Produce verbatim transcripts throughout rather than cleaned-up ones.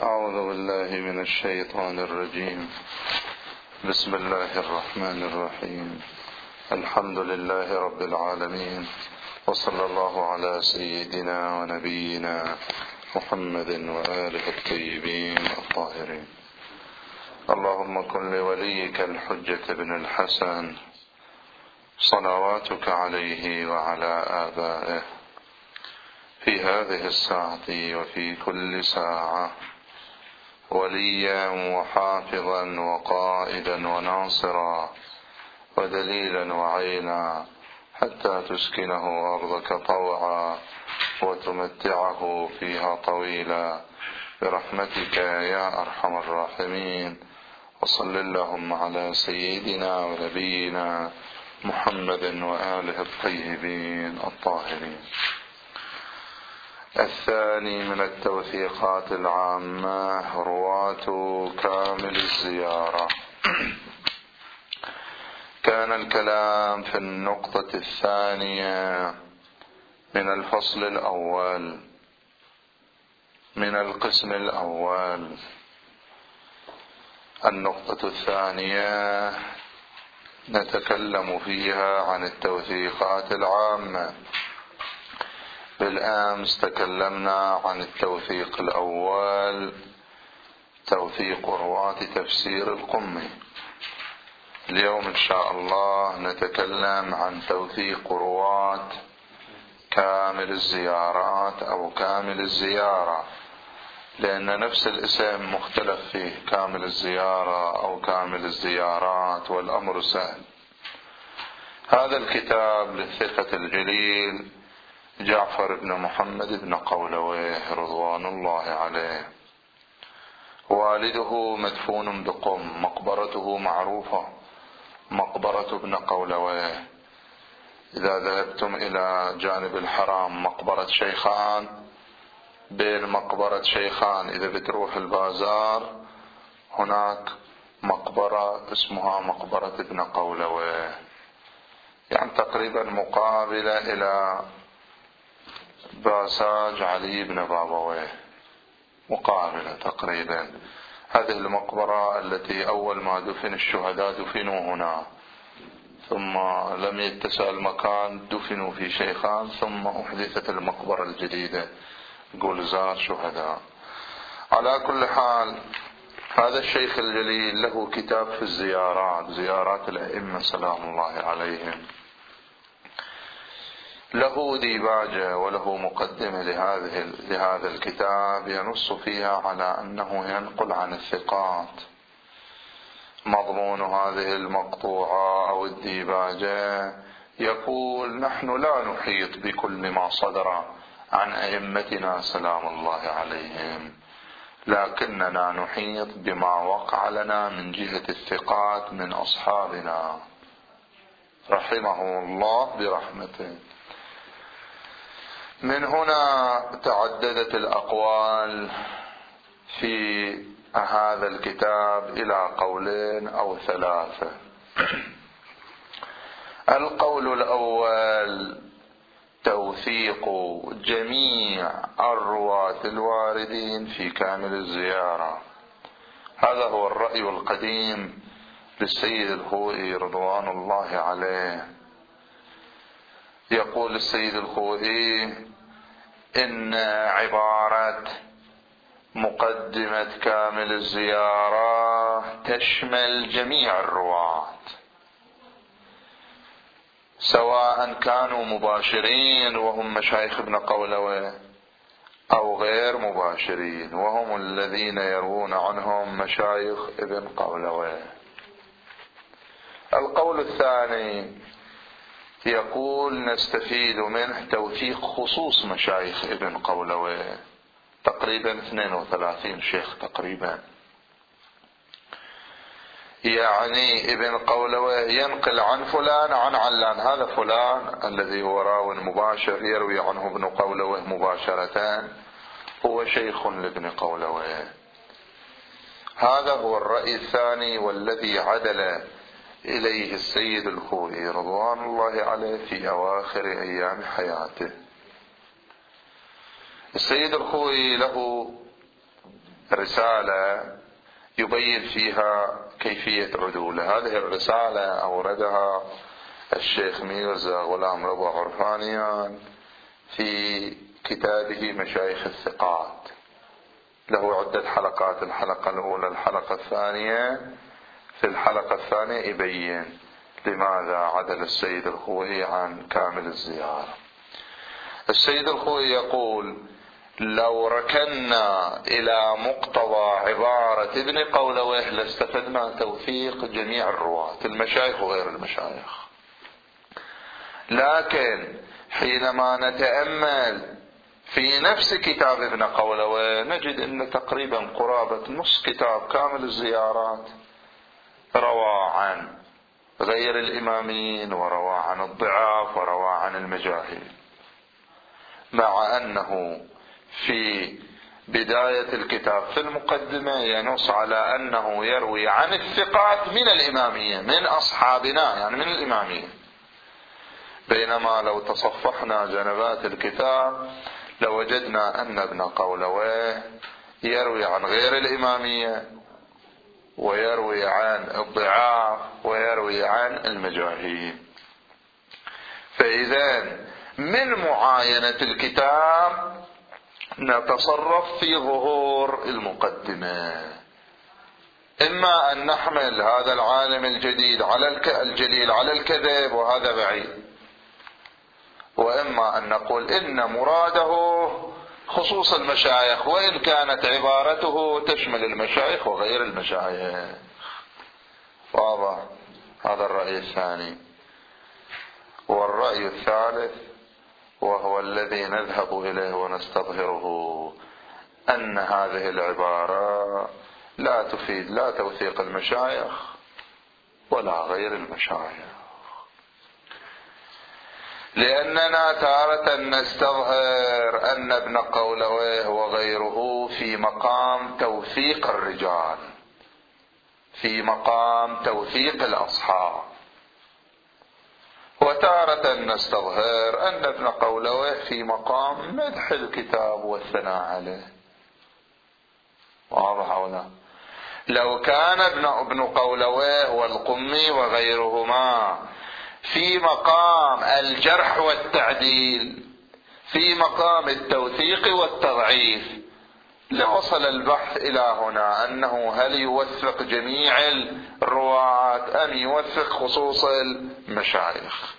أعوذ بالله من الشيطان الرجيم. بسم الله الرحمن الرحيم. الحمد لله رب العالمين، وصلى الله على سيدنا ونبينا محمد وآله الطيبين الطاهرين. اللهم كن لوليك الحجة بن الحسن صلواتك عليه وعلى آبائه في هذه الساعة وفي كل ساعة وليا وحافظا وقائدا وناصرا ودليلا وعينا، حتى تسكنه أرضك طوعا وتمتعه فيها طويلا برحمتك يا أرحم الراحمين. وصل اللهم على سيدنا ونبينا محمد وآله الطيبين الطاهرين. الثاني من التوثيقات العامة رواة كامل الزيارة. كان الكلام في النقطة الثانية من الفصل الأول من القسم الأول. النقطة الثانية نتكلم فيها عن التوثيقات العامة. بالأمس تكلمنا عن التوثيق الأول، توثيق رواة تفسير القمي. اليوم إن شاء الله نتكلم عن توثيق رواة كامل الزيارات أو كامل الزيارة، لأن نفس الاسم مختلف فيه، كامل الزيارة أو كامل الزيارات، والأمر سهل. هذا الكتاب للثقة الجليل جعفر بن محمد بن قولويه رضوان الله عليه. والده مدفون بقم، مقبرته معروفة، مقبرة ابن قولويه. إذا ذهبتم إلى جانب الحرام مقبرة شيخان، بين مقبرة شيخان إذا بتروح البازار هناك مقبرة اسمها مقبرة ابن قولويه، يعني تقريبا مقابلة إلى باساج علي بن بابويه، مقابلة تقريبا. هذه المقبرة التي أول ما دفن الشهداء دفنوا هنا، ثم لم يتسع المكان دفنوا في شيخان، ثم أحدثت المقبرة الجديدة جولزار شهداء. على كل حال هذا الشيخ الجليل له كتاب في الزيارات، زيارات الأئمة سلام الله عليهم، له ديباجة وله مقدمة لهذه لهذا الكتاب ينص فيها على أنه ينقل عن الثقات. مضمون هذه المقطوعة أو الديباجة يقول: نحن لا نحيط بكل ما صدر عن أئمتنا سلام الله عليهم، لكننا نحيط بما وقع لنا من جهة الثقات من أصحابنا رحمه الله برحمته. من هنا تعددت الأقوال في هذا الكتاب إلى قولين أو ثلاثة. القول الأول توثيق جميع الرواة الواردين في كامل الزيارة. هذا هو الرأي القديم للسيد الخوئي رضوان الله عليه. يقول السيد الخوئي: إن عبارة مقدمة كامل الزيارة تشمل جميع الرواة، سواء كانوا مباشرين وهم مشايخ ابن قولويه أو غير مباشرين وهم الذين يروون عنهم مشايخ ابن قولويه. القول الثاني يقول نستفيد منه توثيق خصوص مشايخ ابن قولويه، تقريبا اثنين وثلاثين شيخ تقريبا. يعني ابن قولويه ينقل عن فلان عن علان، هذا فلان الذي هو راو مباشر يروي عنه ابن قولويه مباشرة هو شيخ لابن قولويه. هذا هو الرأي الثاني والذي عدل إليه السيد الخوئي رضوان الله عليه في أواخر أيام حياته. السيد الخوئي له رسالة يبين فيها كيفية عدوله. هذه الرسالة أوردها الشيخ ميرزا غلام رضا عرفانيان في كتابه مشايخ الثقات، له عدة حلقات، الحلقة الأولى الحلقة الثانية. في الحلقة الثانية يبين لماذا عدل السيد الخوئي عن كامل الزيارة. السيد الخوئي يقول: لو ركنا إلى مقتضى عبارة ابن قولويه لاستفدنا توثيق جميع الرواة المشايخ وغير المشايخ، لكن حينما نتأمل في نفس كتاب ابن قولويه نجد أن تقريبا قرابة نص كتاب كامل الزيارات روى عن غير الإمامين، وروى عن الضعاف، وروى عن المجاهيل، مع أنه في بداية الكتاب في المقدمة ينص على أنه يروي عن الثقات من الإمامية، من أصحابنا يعني من الإمامية. بينما لو تصفحنا جنبات الكتاب لوجدنا أن ابن قولويه يروي عن غير الإمامية، ويروي عن الضعاف، ويروي عن المجاهيل. فإذا من معاينة الكتاب نتصرف في ظهور المقدمة، إما أن نحمل هذا العالم الجديد على الجليل على الكذب وهذا بعيد، وإما أن نقول إن مراده خصوص المشايخ، وإن كانت عبارته تشمل المشايخ وغير المشايخ. واضح؟ هذا الرأي الثاني. والرأي الثالث وهو الذي نذهب إليه ونستظهره أن هذه العبارة لا تفيد لا توثيق المشايخ ولا غير المشايخ، لأننا تارة نستظهر أن ابن قولويه وغيره في مقام توثيق الرجال، في مقام توثيق الأصحاب، وتارة نستظهر أن ابن قولويه في مقام مدح الكتاب والثناء عليه. واضح ولا؟ لو كان ابن ابن قولويه والقمي وغيرهما في مقام الجرح والتعديل، في مقام التوثيق والتضعيف، لوصل البحث إلى هنا أنه هل يوثق جميع الرواة أم يوثق خصوص المشايخ.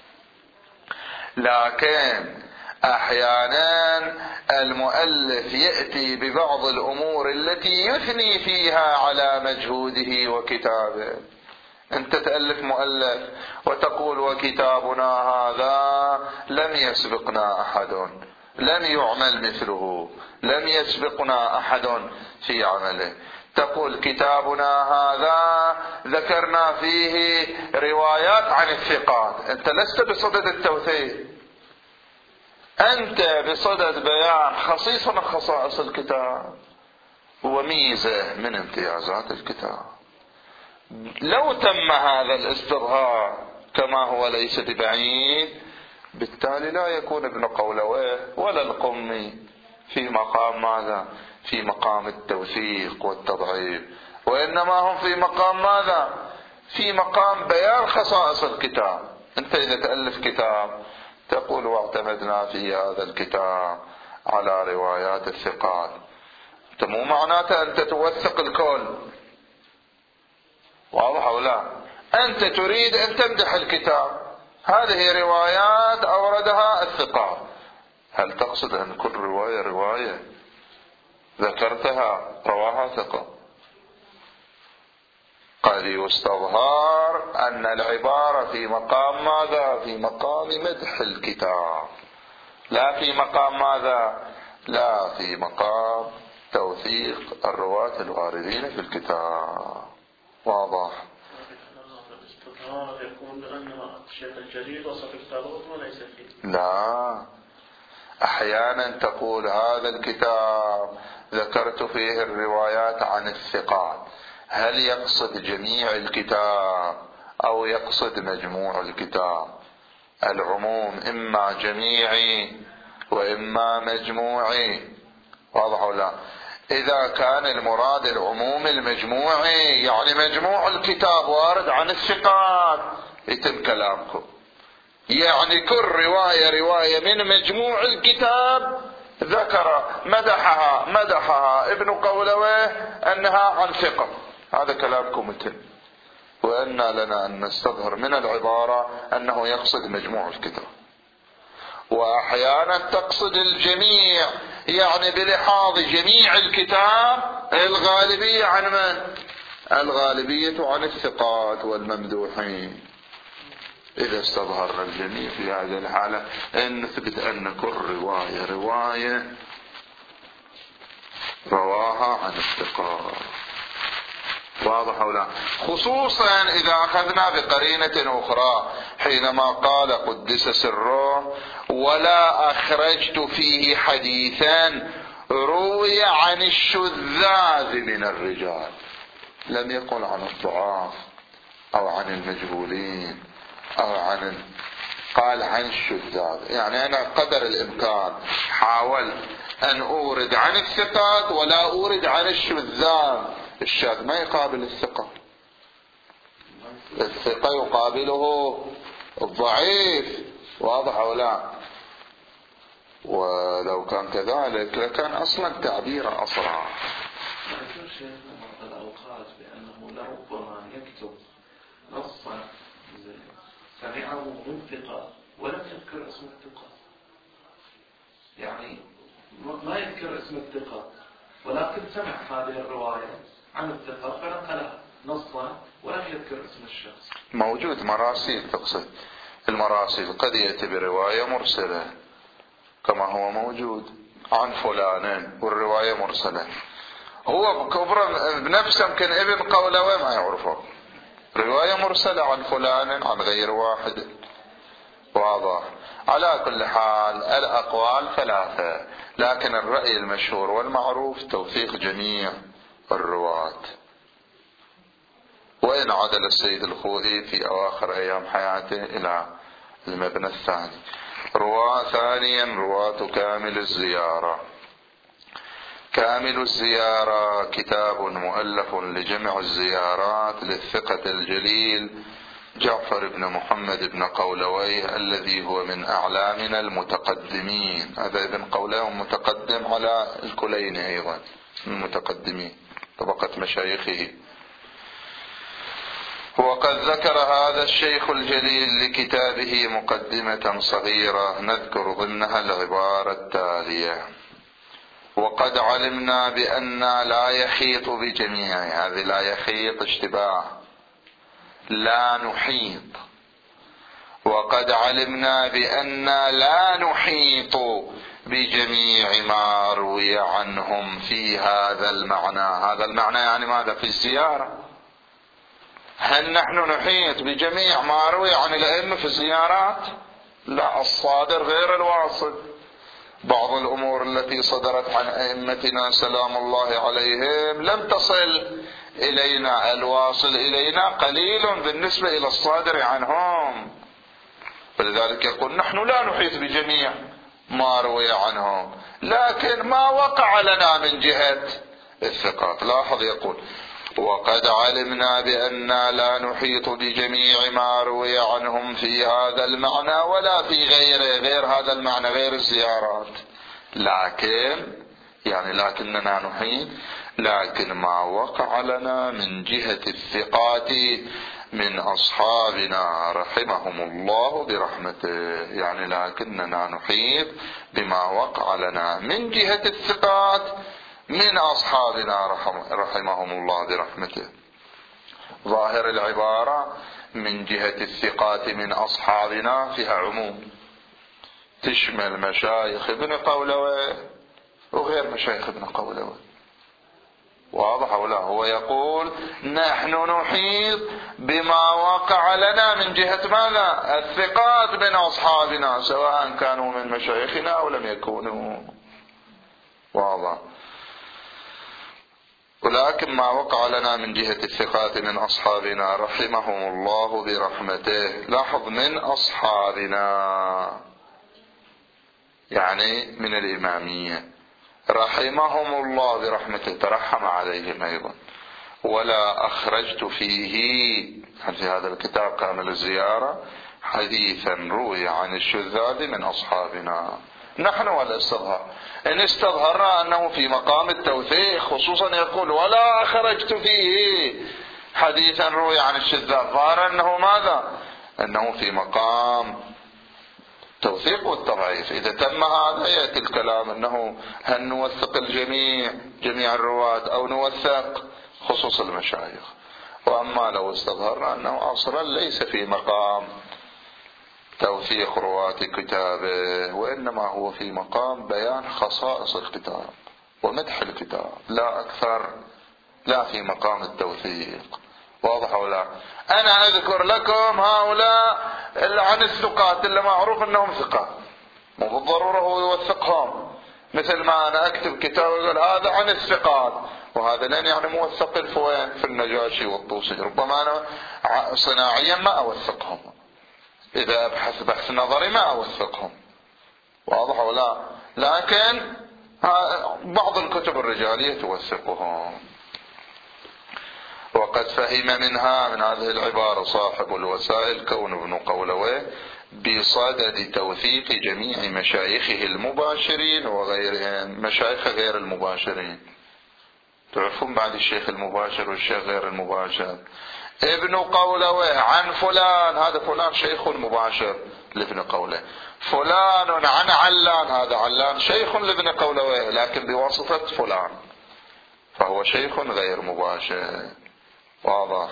لكن أحيانا المؤلف يأتي ببعض الأمور التي يثني فيها على مجهوده وكتابه. أنت تألف مؤلف وتقول وكتابنا هذا لم يسبقنا أحد، لم يعمل مثله، لم يسبقنا أحد في عمله. تقول كتابنا هذا ذكرنا فيه روايات عن الثقات، أنت لست بصدد التوثيق، أنت بصدد بيان خصيص من خصائص الكتاب وميزة من امتيازات الكتاب. لو تم هذا الاستظهار كما هو ليس ببعيد، بالتالي لا يكون ابن قولويه ولا القمي في مقام ماذا؟ في مقام التوثيق والتضعيف، وإنما هم في مقام ماذا؟ في مقام بيان خصائص الكتاب. أنت إذا تألف كتاب تقول واعتمدنا في هذا الكتاب على روايات الثقات، أنت مو معناته أنت توثق الكل. واضح أو لا؟ أنت تريد أن تمدح الكتاب، هذه روايات أوردها الثقات، هل تقصد أن كل رواية رواية ذكرتها رواها ثقة؟ قد يستظهر أن العبارة في مقام ماذا؟ في مقام مدح الكتاب، لا في مقام ماذا؟ لا في مقام توثيق الرواة الواردين في الكتاب. واضح؟ يكون بأن الشيخ الجديد وصف الكتاب وليس فيه. لا، أحيانا تقول هذا الكتاب ذكرت فيه الروايات عن الثقات، هل يقصد جميع الكتاب أو يقصد مجموع الكتاب؟ العموم إما جميعي وإما مجموعي. واضح ولا؟ إذا كان المراد العموم المجموعي، يعني مجموع الكتاب وارد عن الثقات، يتم كلامكم. يعني كل رواية رواية من مجموع الكتاب ذكر مدحها مدحها ابن قولويه أنها عن ثقة، هذا كلامكم متم. وأن لنا أن نستظهر من العبارة أنه يقصد مجموع الكتاب، وأحيانا تقصد الجميع، يعني بلحاظ جميع الكتاب الغالبية عن من؟ الغالبية عن الثقات والممدوحين. إذا استظهرنا الجميع في هذه الحالة أن نثبت أن كل رواية رواية رواها عن الثقات. واضح أو لا؟ خصوصا إذا أخذنا بقرينة أخرى حينما قال قدس سره: ولا أخرجت فيه حديثا روي عن الشذاذ من الرجال. لم يقل عن الضعاف أو عن المجهولين أو عن، قال عن الشذاذ. يعني أنا قدر الإمكان حاولت أن أورد عن الثقات ولا أورد عن الشذاذ. الشاذ ما يقابل الثقة، الثقة يقابله الضعيف. واضح أو لا؟ ولو كان كذلك لكان أصلا تعبير أسرع. يقول شيخنا بعض الأوقات بأنه لربما يكتب نصا سمعه من ثقة ولم يذكر اسم الثقة، يعني ما يذكر اسم الثقة ولكن سمع هذه الرواية عن الثقة فنقلها نصا ولم يذكر اسم الشخص. موجود مراسيل، تقصد المراسيل قد يأتي برواية مرسلة كما هو موجود عن فلان والرواية مرسلة. هو كبرا بنفسه يمكن ابن قولويه ما يعرفه، رواية مرسلة عن فلان عن غير واحد. واضح؟ على كل حال الأقوال ثلاثة، لكن الرأي المشهور والمعروف توثيق جميع الرواة. وإن عدل السيد الخوئي في أواخر أيام حياته إلى المبنى الثاني. رواة ثانيا رواة كامل الزيارة. كامل الزيارة كتاب مؤلف لجمع الزيارات للثقة الجليل جعفر بن محمد بن قولويه الذي هو من أعلامنا المتقدمين. هذا ابن قولويه متقدم على الكليني أيضا من المتقدمين طبقة مشايخه. وقد ذكر هذا الشيخ الجليل لكتابه مقدمة صغيرة نذكر ضمنها العبارة التالية: وقد علمنا بأن لا يحيط بجميع، هذه لا يحيط اشتباه، لا نحيط. وقد علمنا بأن لا نحيط بجميع ما روي عنهم في هذا المعنى. هذا المعنى يعني ماذا؟ في الزيارة. هل نحن نحيط بجميع ما روي عن الأئمة في الزيارات؟ لا، الصادر غير الواصل. بعض الأمور التي صدرت عن أئمتنا سلام الله عليهم لم تصل إلينا، الواصل إلينا قليل بالنسبة إلى الصادر عنهم، فلذلك يقول نحن لا نحيط بجميع ما روي عنهم، لكن ما وقع لنا من جهة الثقات. لاحظ يقول: وقد علمنا بأننا لا نحيط بجميع ما روي عنهم في هذا المعنى ولا في غيره، غير هذا المعنى غير الزيارات، لكن يعني لكننا نحيط لكن ما وقع لنا من جهة الثقات من أصحابنا رحمهم الله برحمته، يعني لكننا نحيط بما وقع لنا من جهة الثقات من أصحابنا رحمهم الله برحمته. ظاهر العبارة من جهة الثقات من أصحابنا فيها عموم، تشمل مشايخ ابن قولويه وغير مشايخ ابن قولويه. واضح ولا؟ هو يقول نحن نحيط بما وقع لنا من جهة ماذا؟ الثقات من أصحابنا سواء كانوا من مشايخنا أو لم يكونوا. واضح؟ ولكن ما وقع لنا من جهة الثقات من أصحابنا رحمهم الله برحمته. لاحظ من أصحابنا يعني من الإمامية، رحمهم الله برحمته، ترحم عليهم أيضا. ولا أخرجت فيه في هذا الكتاب كامل الزيارة حديثا روي عن الشذاذ من أصحابنا نحن ولا استظهر. إن استظهرنا أنه في مقام التوثيق خصوصا يقول ولا أخرجت فيه حديثا روي عن الشذاذ، ظاهر أنه ماذا؟ أنه في مقام التوثيق والتضعيف. إذا تم هذا يأتي الكلام أنه هل نوثق الجميع جميع الرواة أو نوثق خصوص المشايخ. وأما لو استظهرنا أنه أصلا ليس في مقام توثيق رواة كتابه، وإنما هو في مقام بيان خصائص الكتاب ومدح الكتاب لا أكثر، لا في مقام التوثيق. واضح ولا؟ أنا أذكر لكم هؤلاء عن الثقات اللي معروف أنهم ثقات، مو بالضرورة هو يوثقهم، مثل ما أنا أكتب كتاب يقول هذا عن الثقات، وهذا لن يعني موثق الفوين في النجاشي والطوسي، ربما أنا صناعيا ما أوثقهم، إذا أبحث بحث نظري ما أوثقهم. واضح ولا؟ لكن بعض الكتب الرجالية توثقهم. وقد فهم منها من هذه العبارة صاحب الوسائل كون ابن قولويه بصدد توثيق جميع مشايخه المباشرين وغيرهم، مشايخ غير المباشرين. تعرفون بعد الشيخ المباشر والشيخ غير المباشر. ابن قولويه عن فلان، هذا فلان شيخ مباشر لابن قولويه، فلان عن علان، هذا علان شيخ لابن قولويه لكن بواسطة فلان، فهو شيخ غير مباشر. واضح؟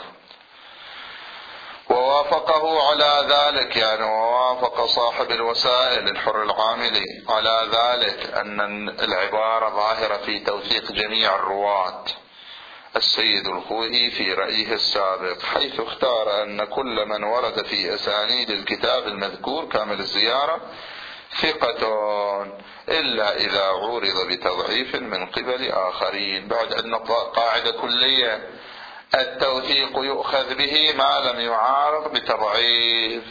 ووافقه على ذلك، يعني ووافق صاحب الوسائل الحر العاملي على ذلك أن العبارة ظاهرة في توثيق جميع الرواة السيد الخوئي في رأيه السابق، حيث اختار أن كل من ورد في أسانيد الكتاب المذكور كامل الزيارة ثقة إلا إذا عورض بتضعيف من قبل آخرين. بعد أن قاعدة كلية التوثيق يؤخذ به ما لم يعارض بتضعيف،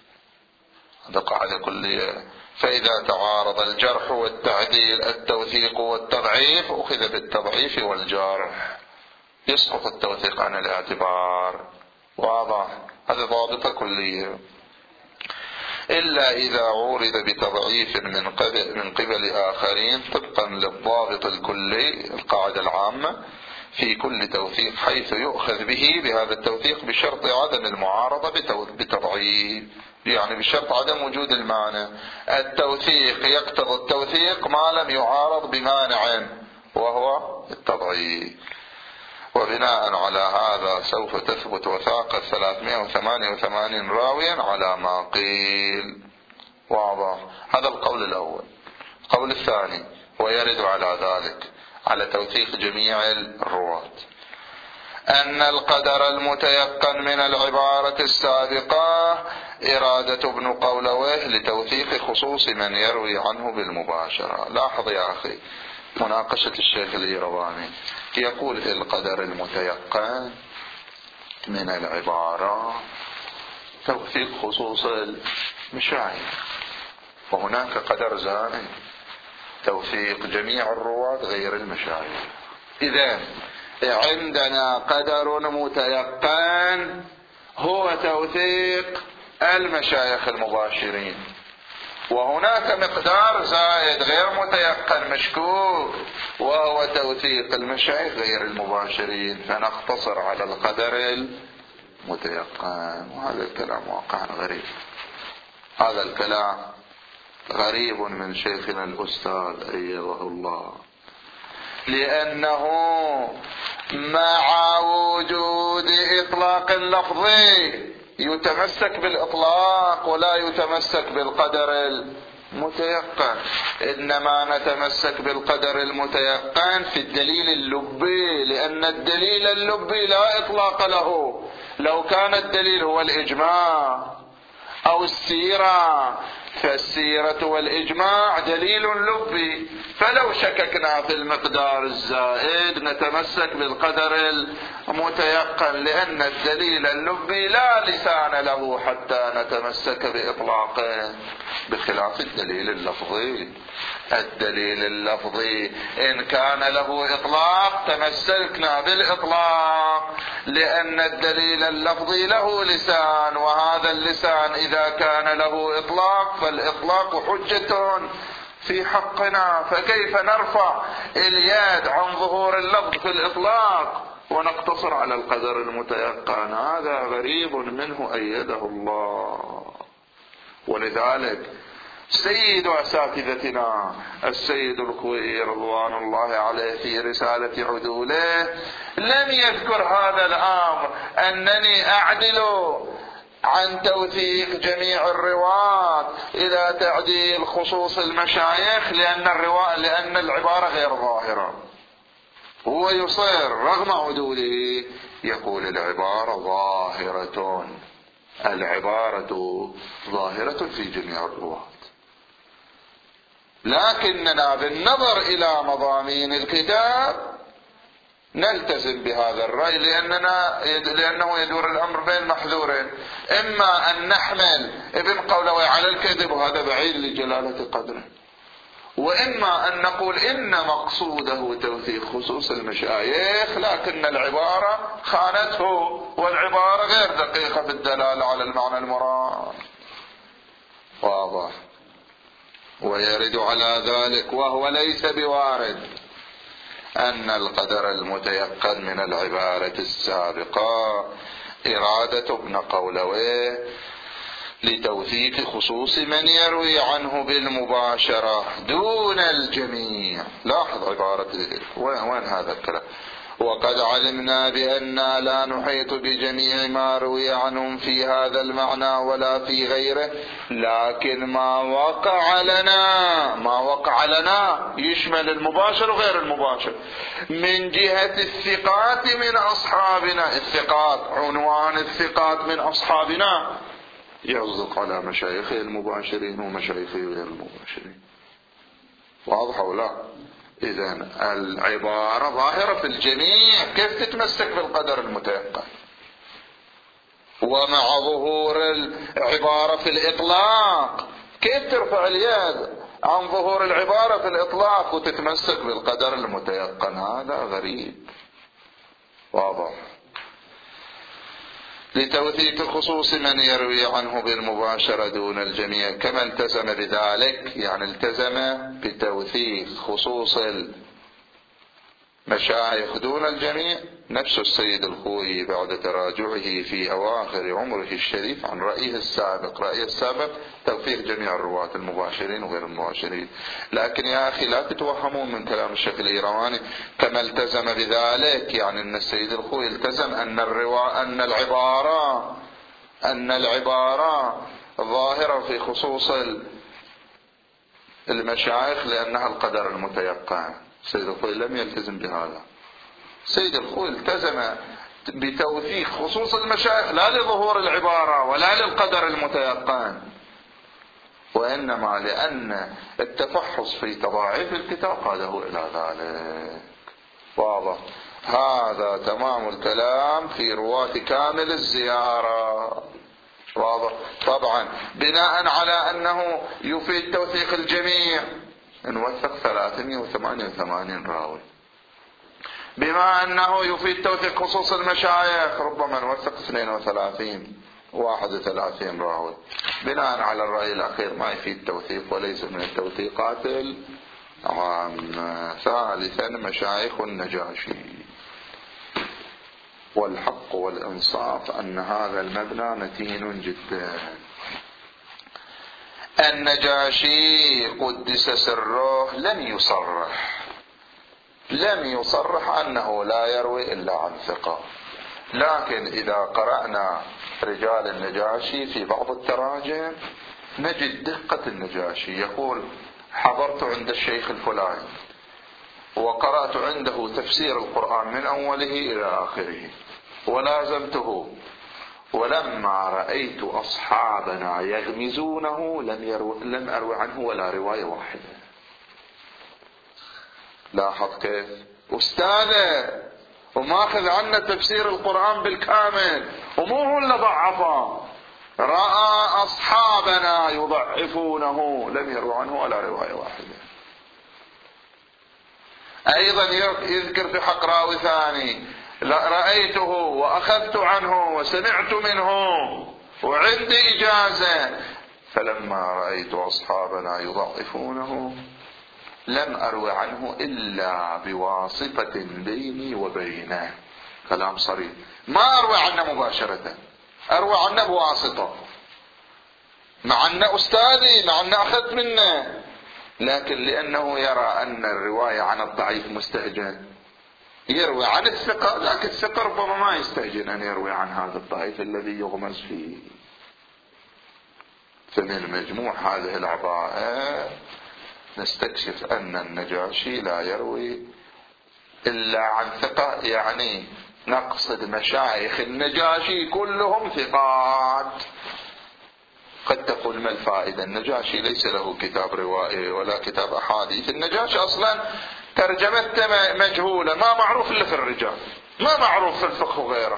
هذا قاعدة كلية. فإذا تعارض الجرح والتعديل التوثيق والتضعيف أخذ بالتضعيف والجرح، يسقط التوثيق عن الاعتبار. واضح؟ هذا ضابطة كلية. إلا إذا عورض بتضعيف من قبل, من قبل آخرين طبقا للضابط الكلي القاعدة العامة في كل توثيق، حيث يؤخذ به بهذا التوثيق بشرط عدم المعارضة بتضعيف، يعني بشرط عدم وجود المانع. التوثيق يقتضي التوثيق ما لم يعارض بمانع وهو التضعيف. وبناء على هذا سوف تثبت وثاقة ثلاثمائة وثمانية وثمانين راويا على ما قيل. واضح؟ هذا القول الأول. القول الثاني ويرد على ذلك على توثيق جميع الرواة أن القدر المتيقن من العبارة السابقة إرادة ابن قولويه لتوثيق خصوص من يروي عنه بالمباشرة. لاحظ يا أخي مناقشة الشيخ الإيرباني، يقول في القدر المتيقن من العبارة توثيق خصوص المشايخ، وهناك قدر زائد توثيق جميع الرواة غير المشايخ. إذن عندنا قدر متيقن هو توثيق المشايخ المباشرين، وهناك مقدار زائد غير متيقن مشكوك وهو توثيق المشايخ غير المباشرين، فنقتصر على القدر المتيقن. وهذا الكلام واقعا غريب، هذا الكلام غريب من شيخنا الأستاذ أيده الله، لأنه مع وجود إطلاق لفظي يتمسك بالإطلاق ولا يتمسك بالقدر المتيقن، إنما نتمسك بالقدر المتيقن في الدليل اللبي، لأن الدليل اللبي لا إطلاق له. لو كان الدليل هو الإجماع أو السيرة فالسيرة والإجماع دليل لبي، فلو شككنا في المقدار الزائد نتمسك بالقدر المتيقن، لأن الدليل اللبي لا لسان له حتى نتمسك بإطلاقه، بخلاف الدليل اللفظي. الدليل اللفظي إن كان له إطلاق تمسكنا بالإطلاق، لأن الدليل اللفظي له لسان، وهذا اللسان إذا كان له إطلاق فالإطلاق حجة في حقنا، فكيف نرفع اليد عن ظهور اللفظ في الإطلاق ونقتصر على القدر المتيقن؟ هذا غريب منه أيده الله. ولذلك سيد أساتذتنا السيد الخوئي رضوان الله عليه في رسالة عدوله لم يذكر هذا الأمر، أنني أعدل عن توثيق جميع الرواة إلى تعديل خصوص المشايخ، لأن الرواة لأن العبارة غير ظاهرة. هو يصر رغم عدوله يقول العبارة ظاهرة، العبارة ظاهرة في جميع الرواة، لكننا بالنظر إلى مضامين الكتاب نلتزم بهذا الرأي، لأننا لأنه يدور الأمر بين محذورين، إما أن نحمل ابن قولوي على الكذب وهذا بعيد لجلالة قدره، وإما أن نقول إن مقصوده توثيق خصوص المشايخ لكن العبارة خانته، والعبارة غير دقيقة في الدلالة على المعنى المراد. واضح. ويرد على ذلك وهو ليس بوارد أن القدر المتيقن من العبارة السابقة إرادة ابن قولوي لتوثيق خصوص من يروي عنه بالمباشرة دون الجميع. لاحظ عبارة وين هذا الكلام؟ وقد علمنا بأننا لا نحيط بجميع ما روي عنهم في هذا المعنى ولا في غيره، لكن ما وقع لنا ما وقع لنا يشمل المباشر وغير المباشر من جهة الثقات من أصحابنا. الثقات عنوان الثقات من أصحابنا يصدق على مشايخ المباشرين ومشايخ غير المباشرين. واضح ولا؟ إذن العبارة ظاهرة في الجميع، كيف تتمسك بالقدر المتيقن؟ ومع ظهور العبارة في الإطلاق كيف ترفع اليد عن ظهور العبارة في الإطلاق وتتمسك بالقدر المتيقن؟ هذا غريب. واضح. لتوثيق خصوص من يروي عنه بالمباشرة دون الجميع، كما التزم بذلك، يعني التزم بتوثيق خصوص المشايخ دون الجميع نفس السيد الخوئي بعد تراجعه في أواخر عمره الشريف عن رأيه السابق. رأيه السابق توثيق جميع الرواة المباشرين وغير المباشرين. لكن يا أخي لا تتوهمون من كلام الشيخ الإيرواني كما التزم بذلك، يعني أن السيد الخوئي التزم أن الرواة أن العبارة أن العبارة ظاهرة في خصوص المشايخ لأنها القدر المتيقن. السيد الخوئي لم يلتزم بهذا. السيد الخوئي التزم بتوثيق خصوص المشايخ لا لظهور العبارة ولا للقدر المتيقن، وإنما لأن التفحص في تضاعيف الكتاب قاده إلى ذلك. واضح. هذا تمام الكلام في رواة كامل الزيارة. واضح. طبعا بناء على أنه يفيد توثيق الجميع نوثق ثلاثمائة وثمانية وثمانين راوي، بما أنه يفيد توثيق خصوص المشايخ ربما نوثق اثنين وثلاثين واحد وثلاثين راوي. بناء على الرأي الأخير ما يفيد توثيق وليس من التوثيقات العامة. ثالثا مشايخ النجاشي. والحق والإنصاف أن هذا المبنى متين جدا. النجاشي قدس سره لم يصرح لم يصرح أنه لا يروي إلا عن ثقة، لكن إذا قرأنا رجال النجاشي في بعض التراجم نجد دقة النجاشي. يقول حضرت عند الشيخ الفلاني وقرأت عنده تفسير القرآن من أوله إلى آخره ولازمته ولما رأيت أصحابنا يغمزونه لم, يرو لم أروي عنه ولا رواية واحدة. لاحظ كيف أستاذه وماخذ عنا تفسير القرآن بالكامل ومو هو اللي ضعفه، رأى أصحابنا يضعفونه لم يروي عنه ولا رواية واحدة. أيضا يذكر في حق راوي ثاني رأيته وأخذت عنه وسمعت منه وعندي إجازة، فلما رأيت أصحابنا يضعفونه لم أروي عنه إلا بواسطة بيني وبينه. كلام صريح، ما أروي عنه مباشرة، أروي عنه بواسطة، مع أن أستاذي، مع أن أخذت منه، لكن لأنه يرى أن الرواية عن الضعيف مستهجن يروي عن الثقة، لكن الثقة ربما ما يستهجن أن يروي عن هذا الضعيف الذي يغمز فيه. فمن مجموع هذه العبارة نستكشف أن النجاشي لا يروي إلا عن ثقة، يعني نقصد مشايخ النجاشي كلهم ثقات. قد تقول ما الفائدة؟ النجاشي ليس له كتاب روائي ولا كتاب أحاديث، النجاشي أصلا ترجمته مجهولة، ما معروف إلا في الرجال، ما معروف في الفقه وغيره.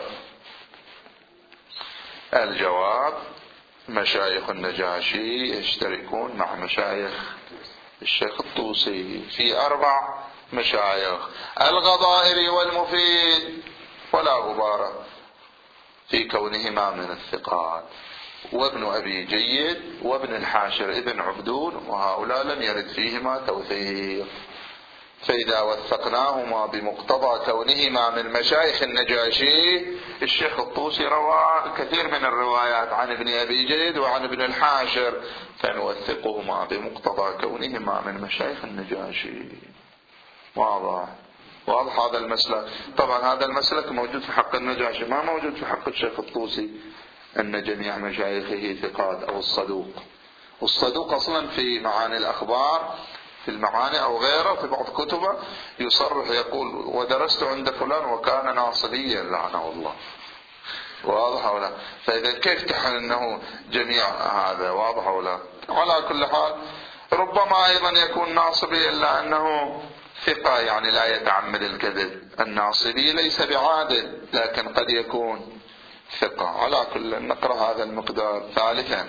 الجواب مشايخ النجاشي يشتركون مع مشايخ الشيخ الطوسي في أربع مشايخ: الغضائري والمفيد ولا غبار في كونهما من الثقات، وابن أبي جيد وابن الحاشر ابن عبدون، وهؤلاء لم يرد فيهما توثيق. فإذا وثقناهما بمقتضى كونهما من مشايخ النجاشي، الشيخ الطوسي روى كثير من الروايات عن ابن أبي جيد وعن ابن الحاشر، فنوثقهما بمقتضى كونهما من مشايخ النجاشي. واضح واضح هذا المسلك. طبعا هذا المسلك موجود في حق النجاشي، ما موجود في حق الشيخ الطوسي أن جميع مشايخه ثقات أو الصدوق. والصدوق أصلا في معاني الأخبار في المعاني أو غيره في بعض كتبه يصرح يقول ودرست عند فلان وكان ناصبيا لعنه الله. واضح ولا؟ فإذا كيف تحل أنه جميع هذا؟ واضح ولا؟ على كل حال ربما أيضا يكون ناصبي إلا أنه ثقة، يعني لا يتعمد الكذب. الناصبي ليس بعادل لكن قد يكون ثقة. على كل نقرأ هذا المقدار. ثالثا،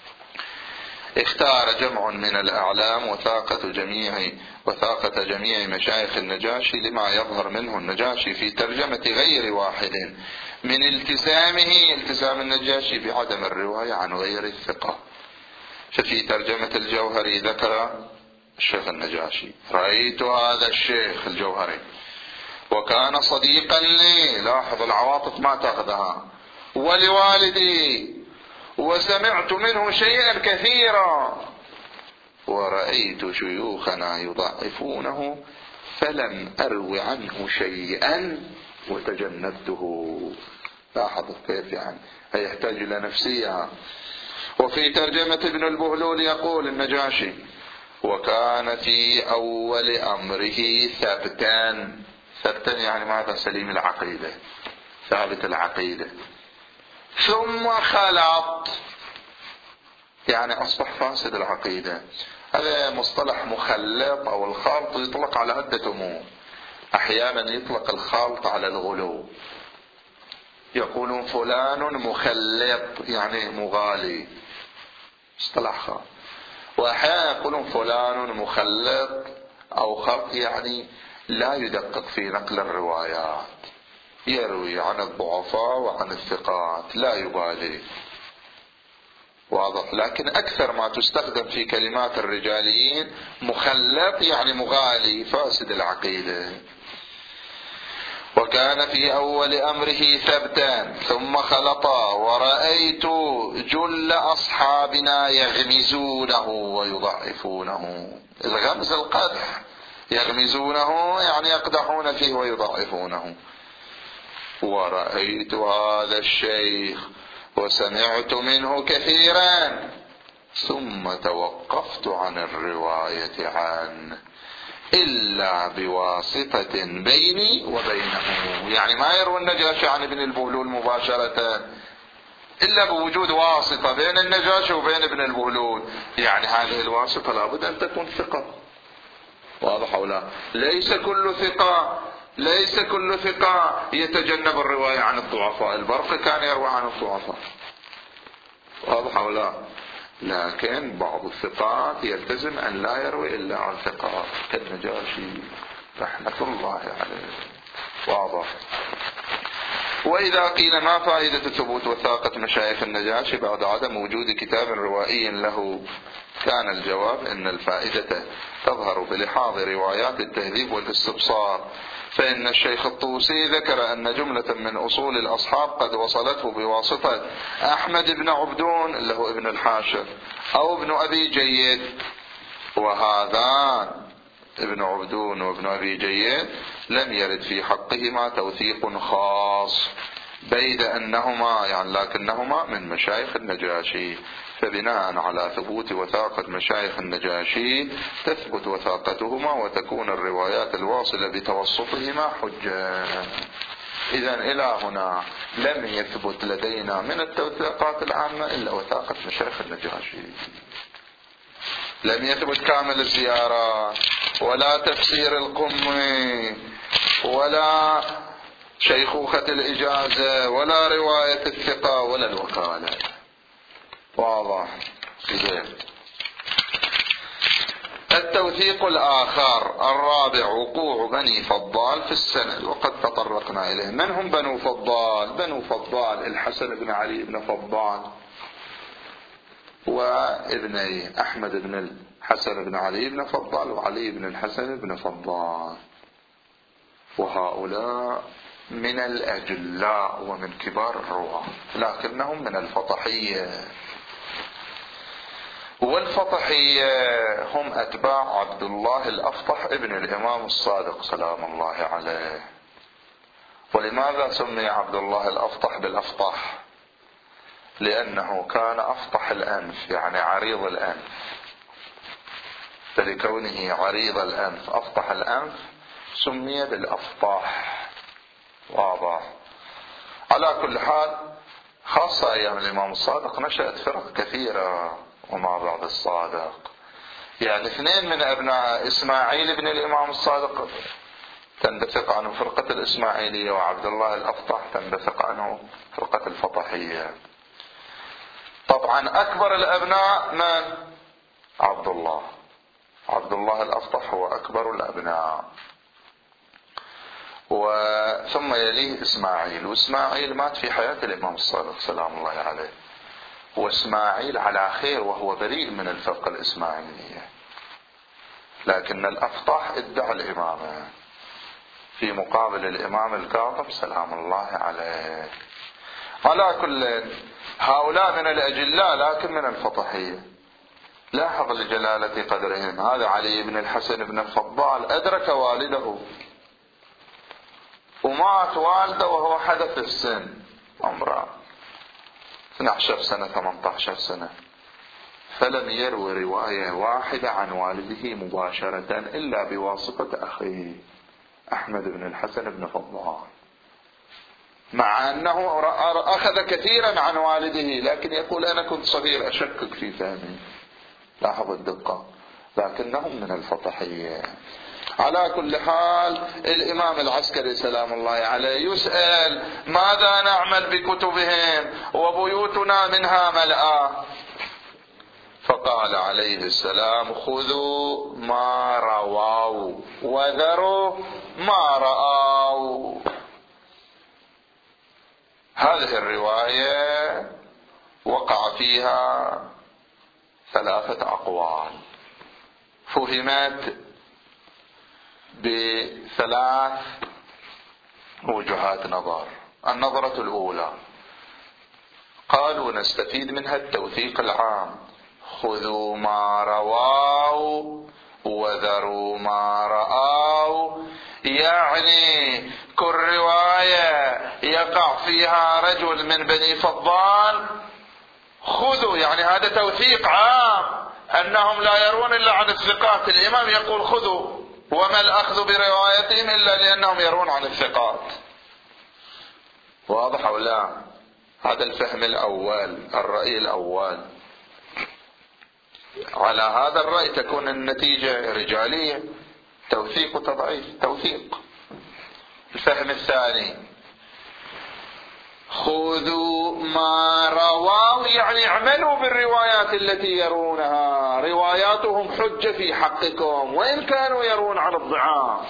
اختار جمع من الأعلام وثاقة جميع وثاقة جميع مشايخ النجاشي لما يظهر منه النجاشي في ترجمة غير واحد من التزامه التزام النجاشي بعدم الرواية عن غير الثقة. ففي ترجمة الجوهري ذكر الشيخ النجاشي: رأيت هذا الشيخ الجوهري وكان صديقا لي، لاحظ العواطف ما تأخذها، ولوالدي، وسمعت منه شيئا كثيرا، ورأيت شيوخنا يضعفونه فلم أروي عنه شيئا وتجنبته. لاحظ كيف يعني يحتاج إلى نفسية. وفي ترجمة ابن البهلول يقول النجاشي: وكان في أول أمره ثبتان. ثبتان يعني ماذا؟ سليم العقيدة، ثابت العقيدة. ثم خلط، يعني أصبح فاسد العقيدة. هذا مصطلح مخلط أو الخلط يطلق على عدة أمور. أحيانا يطلق الخلط على الغلو، يقولون فلان مخلط يعني مغالي، مصطلح خلط. وأحيانا يقولون فلان مخلط أو خلط يعني لا يدقق في نقل الروايات، يروي عن الضعفاء وعن الثقات لا يبالي. واضح. لكن أكثر ما تستخدم في كلمات الرجاليين مخلط يعني مغالي فاسد العقيدة. وكان في أول أمره ثبتان ثم خلطا، ورأيت جل أصحابنا يغمزونه ويضعفونه. الغمز القدح، يغمزونه يعني يقدحون فيه ويضعفونه. ورأيت هذا الشيخ وسمعت منه كثيرا ثم توقفت عن الرواية عنه إلا بواسطة بيني وبينه. يعني ما يروي النجاشي عن ابن البهلول مباشرة، إلا بوجود واسطة بين النجاشي وبين ابن البهلول، يعني هذه الواسطة لابد أن تكون ثقة. واضح أو لا؟ ليس كل ثقة ليس كل ثقة يتجنب الرواية عن الضعفاء. البرق كان يروي عن الضعفاء، واضح أو لا؟ لكن بعض الثقات يلتزم أن لا يروي إلا عن ثقات كالنجاشي رحمة الله عليه. واضح. وإذا قيل ما فائدة ثبوت وثاقة مشايخ النجاشي بعد عدم وجود كتاب روائي له، كان الجواب إن الفائدة تظهر بلحاظ روايات التهذيب والاستبصار، فإن الشيخ الطوسي ذكر أن جملة من أصول الأصحاب قد وصلته بواسطة أحمد بن عبدون اللي هو ابن الحاشر أو ابن أبي جيد، وهذان ابن عبدون وابن أبي جيد لم يرد في حقهما توثيق خاص، بيد أنهما يعني لكنهما من مشايخ النجاشي، فبناء على ثبوت وثاقة مشايخ النجاشي تثبت وثاقتهما وتكون الروايات الواصلة بتوسطهما حجة. إذن إلى هنا لم يثبت لدينا من التوثيقات العامة إلا وثاقة مشايخ النجاشي، لم يثبت كامل الزيارة ولا تفسير القمي ولا شيخوخة الإجازة ولا رواية الثقة ولا الوكالة. واضح. التوثيق الآخر الرابع وقوع بني فضال في السند، وقد تطرقنا إليه. من هم بنو فضال؟ بنو فضال الحسن بن علي بن فضال وابني أحمد بن الحسن بن علي بن فضال وعلي بن الحسن بن فضال، وهؤلاء من الأجلاء ومن كبار الرواة، لكنهم من الفطحية، والفطحية هم أتباع عبد الله الأفطح ابن الإمام الصادق سلام الله عليه. ولماذا سمي عبد الله الأفطح بالأفطح؟ لأنه كان أفطح الأنف، يعني عريض الأنف، فلكونه عريض الأنف أفطح الأنف سمي بالأفطح. واضح. على كل حال خاصة أيام الإمام الصادق نشأت فرق كثيرة وما بعد الصادق، يعني اثنين من أبناء إسماعيل بن الإمام الصادق تندفق عنه فرقة الإسماعيلية، وعبد الله الأفطح تندفق عنه فرقة الفطحية. طبعا أكبر الأبناء من؟ عبد الله عبد الله الأفطح هو أكبر الأبناء، وثم يليه إسماعيل، وإسماعيل مات في حياة الإمام الصادق سلام الله عليه، وإسماعيل على خير وهو بريء من الفرقة الإسماعيلية، لكن الأفطح ادعى الإمامة في مقابل الإمام الكاظم سلام الله عليه. على كل هؤلاء من الأجلاء لكن من الفطحية. لاحظ لجلالة قدرهم، هذا علي بن الحسن بن الفضال أدرك والده ومات والده وهو حدث السن، عمره اثني عشر سنة ثمانية عشر سنة، فلم يروي رواية واحدة عن والده مباشرة إلا بواسطة أخيه أحمد بن الحسن بن فضال، مع أنه أخذ كثيرا عن والده، لكن يقول أنا كنت صغير أشكك في فهمي. لاحظ الدقة، لكنهم من الفطحية. على كل حال الإمام العسكري سلام الله عليه يسأل ماذا نعمل بكتبهم وبيوتنا منها ملأى، فقال عليه السلام خذوا ما رواوا وذروا ما رأوا. هذه الرواية وقع فيها ثلاثة أقوال، فهمت بثلاث وجهات نظر. النظرة الأولى قالوا نستفيد منها التوثيق العام، خذوا ما رواه وذروا ما رآوا، يعني كل رواية يقع فيها رجل من بني فضال خذوا، يعني هذا توثيق عام أنهم لا يرون إلا عن الثقات. الإمام يقول خذوا، وما الأخذ بروايتهم إلا لأنهم يرون عن الثقات. واضح أو لا؟ هذا الفهم الأول، الرأي الأول. على هذا الرأي تكون النتيجة رجالية، توثيق وتضعيف، توثيق. الفهم الثاني: خذوا ما رواه، يعني اعملوا بالروايات التي يرونها، رواياتهم حجة في حقكم وإن كانوا يرون على الضعاف،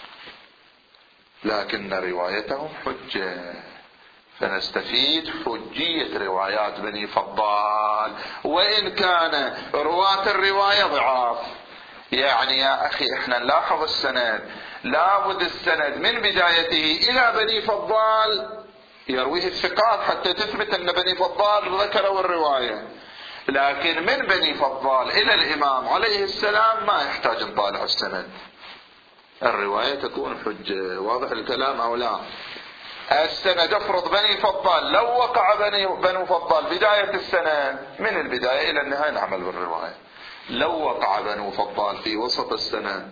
لكن روايتهم حجة، فنستفيد حجية روايات بني فضال وإن كان رواة الرواية ضعاف. يعني يا أخي احنا نلاحظ السند، لابد السند من بدايته إلى بني فضال يرويه الثقات حتى تثبت أن بني فضال ذكروا الرواية، لكن من بني فضال إلى الإمام عليه السلام ما يحتاج نطالع السند، الرواية تكون حجة. واضح الكلام أو لا؟ السند افرض بني فضال، لو وقع بني بنو فضال بداية السند من البداية إلى النهاية نعمل بالرواية. لو وقع بنو فضال في وسط السند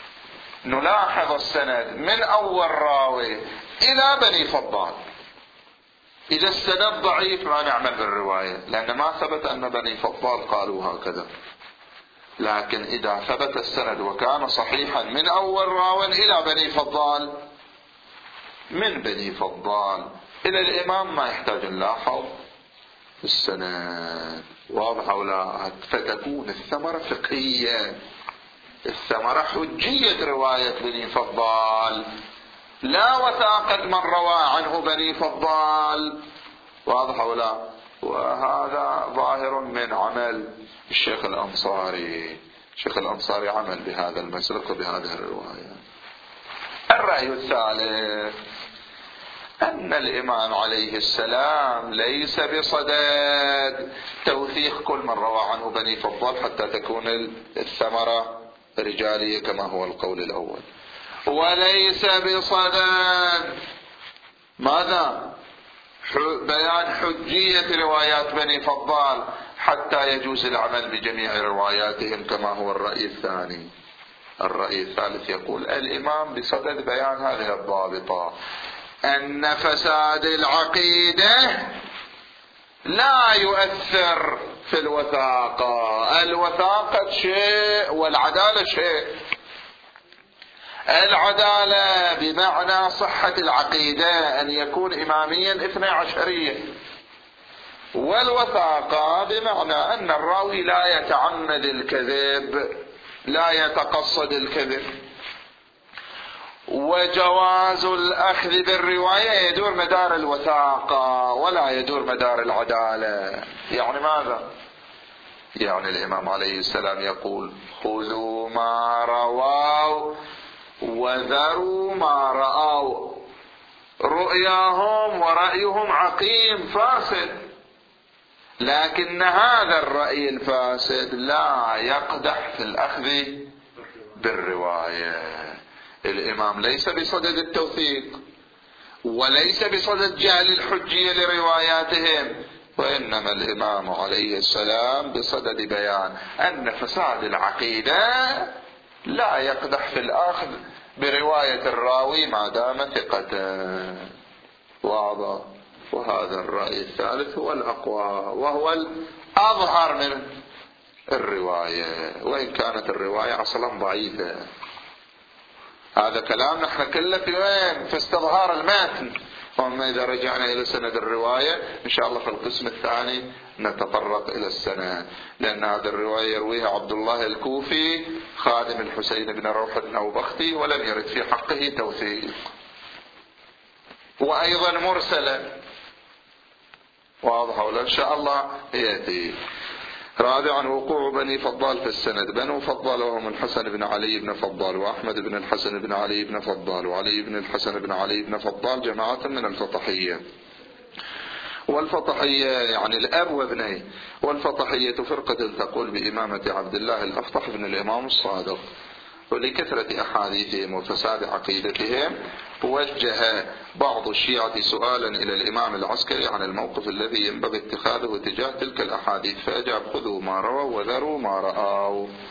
نلاحظ السند من أول راوي إلى بني فضال. إذا السند ضعيف ما نعمل بالرواية، لأن ما ثبت أن بني فضال قالوا هكذا. لكن إذا ثبت السند وكان صحيحا من أول راو إلى بني فضال، من بني فضال إلى الإمام ما يحتاج نلاحظ السند. واضح أو لا؟ فتكون الثمرة فقهية، الثمرة حجية رواية بني فضال، لا وثاقة من روى عنه بني فضال. واضح أو لا؟ وهذا ظاهر من عمل الشيخ الأنصاري. الشيخ الأنصاري عمل بهذا المسلك وبهذه الرواية. الرأي الثالث أن الإمام عليه السلام ليس بصدد توثيق كل من روى عنه بني فضال حتى تكون الثمرة رجالية كما هو القول الأول، وليس بصدد ماذا؟ بيان حجية روايات بني فضال حتى يجوز العمل بجميع رواياتهم كما هو الرأي الثاني. الرأي الثالث يقول الإمام بصدد بيان هذه الضابطة، أن فساد العقيدة لا يؤثر في الوثاقة، الوثاقة شيء والعدالة شيء. العدالة بمعنى صحة العقيدة أن يكون إماميا اثنى عشرية، والوثاقة بمعنى أن الراوي لا يتعمد الكذب، لا يتقصد الكذب. وجواز الأخذ بالرواية يدور مدار الوثاقة ولا يدور مدار العدالة. يعني ماذا؟ يعني الإمام عليه السلام يقول خذوا ما رواه وذروا ما رأوا. رؤياهم ورأيهم عقيم فاسد، لكن هذا الرأي الفاسد لا يقدح في الأخذ بالرواية. الإمام ليس بصدد التوثيق وليس بصدد جعل الحجية لرواياتهم، وإنما الإمام عليه السلام بصدد بيان أن فساد العقيدة لا يقدح في الأخذ برواية الراوي ما دام ثقة. واضح؟ وهذا الرأي الثالث هو الأقوى وهو الأظهر من الرواية، وإن كانت الرواية أصلا ضعيفة. هذا كلام نحن كله في وين؟ في استظهار المتن. وأما إذا رجعنا إلى سند الرواية إن شاء الله في القسم الثاني نتطرق إلى السند، لأن هذه الرواية يرويها عبد الله الكوفي خادم الحسين بن روح النوبختي ولم يرد في حقه توثيق، وأيضا مرسلا. واضح ولا؟ إن شاء الله يأتي. رابعا وقوع بني فضال في السند. بنو فضال وهم الحسن بن علي بن فضال وأحمد بن الحسن بن علي بن فضال وعلي بن الحسن بن علي بن فضال جماعة من الفطحية. والفطحية يعني الأب وابنيه. والفطحية فرقة تقول بإمامة عبد الله الأفطح بن الإمام الصادق، ولكثرة أحاديثهم وفساد عقيدتهم وجه بعض الشيعة سؤالا إلى الإمام العسكري عن الموقف الذي ينبغي اتخاذه تجاه تلك الأحاديث، فأجاب خذوا ما رووا وذروا ما رأوا.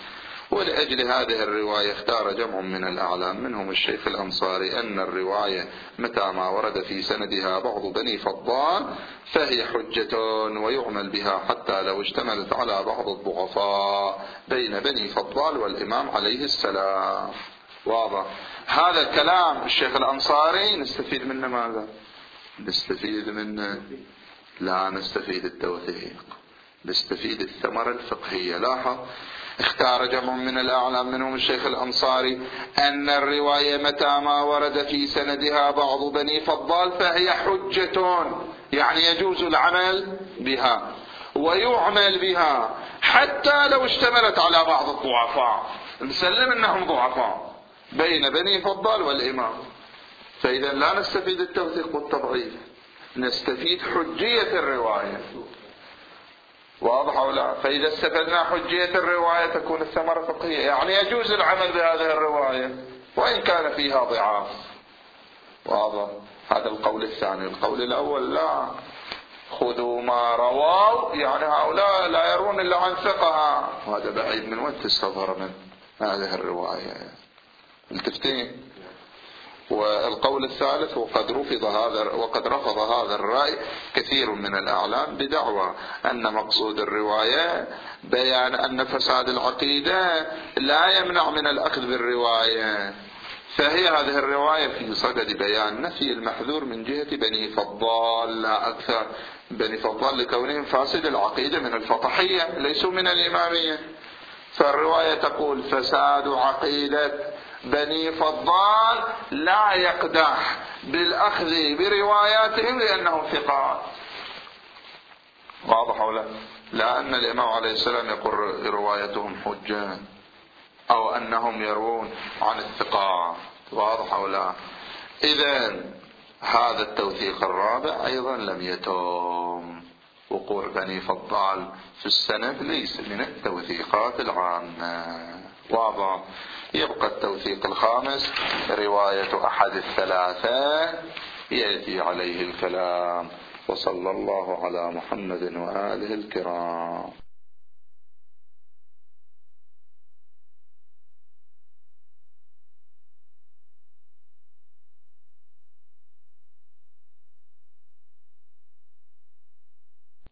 ولأجل هذه الرواية اختار جمع من الأعلام منهم الشيخ الأنصاري أن الرواية متى ما ورد في سندها بعض بني فضال فهي حجة ويعمل بها حتى لو اشتملت على بعض الضعفاء بين بني فضال والإمام عليه السلام. واضح؟ هذا الكلام الشيخ الأنصاري نستفيد منه ماذا؟ نستفيد منه لا نستفيد التوثيق، نستفيد الثمرة الفقهية. لاحظ اختار جمع من الأعلام منهم الشيخ الأنصاري أن الرواية متى ما ورد في سندها بعض بني فضال فهي حجة، يعني يجوز العمل بها ويعمل بها حتى لو اشتملت على بعض الضعفاء، نسلم أنهم ضعفاء بين بني فضال والإمام. فإذا لا نستفيد التوثيق والتضعيف، نستفيد حجية الرواية. واضح أو لا؟ فإذا استفدنا حجية الرواية تكون الثمرة فقهية، يعني يجوز العمل بهذه الرواية وإن كان فيها ضعاف. واضح؟ هذا القول الثاني. القول الأول لا، خذوا ما رواه، يعني هؤلاء لا يرون إلا عن ثقة، وهذا بعيد من وين تستظهر من هذه الرواية. التفتين. والقول الثالث وقد رفض هذا وقد رفض هذا الرأي كثير من الأعلام بدعوى أن مقصود الرواية بيان أن فساد العقيدة لا يمنع من الأخذ بالرواية، فهي هذه الرواية في صدد بيان نفي المحذور من جهة بني فضال لا أكثر. بني فضال لكونهم فاسد العقيدة من الفطحية ليسوا من الإمامية، فالرواية تقول فساد عقيدة بني فضال لا يقدح بالأخذ برواياتهم لأنهم ثقات. واضح ولا؟ لا أن الإمام عليه السلام يقول روايتهم حجة أو أنهم يروون عن الثقات. واضح ولا؟ إذن هذا التوثيق الرابع أيضا لم يتم. وقوع بني فضال في السند ليس من التوثيقات العامة. واضح؟ يبقى التوثيق الخامس رواية أحد الثلاثة يأتي عليه الكلام. وصلى الله على محمد وآله الكرام.